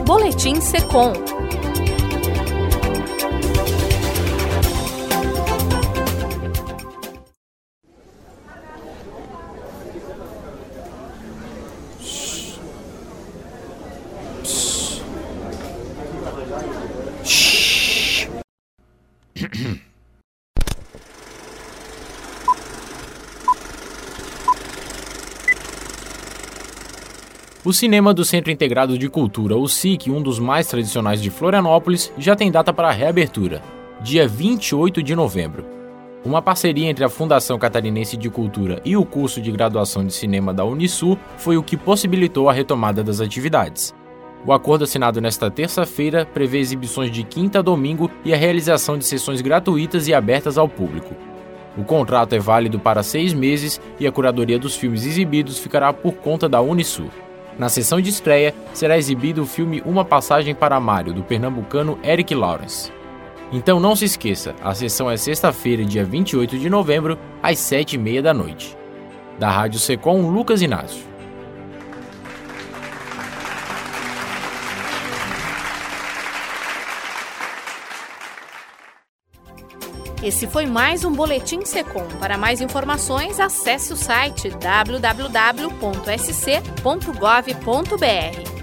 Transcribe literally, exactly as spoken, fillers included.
Boletim Secom. O cinema do Centro Integrado de Cultura, o C I C, um dos mais tradicionais de Florianópolis, já tem data para a reabertura, dia vinte e oito de novembro. Uma parceria entre a Fundação Catarinense de Cultura e o curso de graduação de cinema da Unisul foi o que possibilitou a retomada das atividades. O acordo assinado nesta terça-feira prevê exibições de quinta a domingo e a realização de sessões gratuitas e abertas ao público. O contrato é válido para seis meses e a curadoria dos filmes exibidos ficará por conta da Unisul. Na sessão de estreia, será exibido o filme Uma Passagem para Mário, do pernambucano Eric Lawrence. Então não se esqueça, a sessão é sexta-feira, dia vinte e oito de novembro, às sete e meia da noite. Da Rádio Secom, Lucas Inácio. Esse foi mais um Boletim Secom. Para mais informações, acesse o site w w w ponto s c ponto gov ponto b r.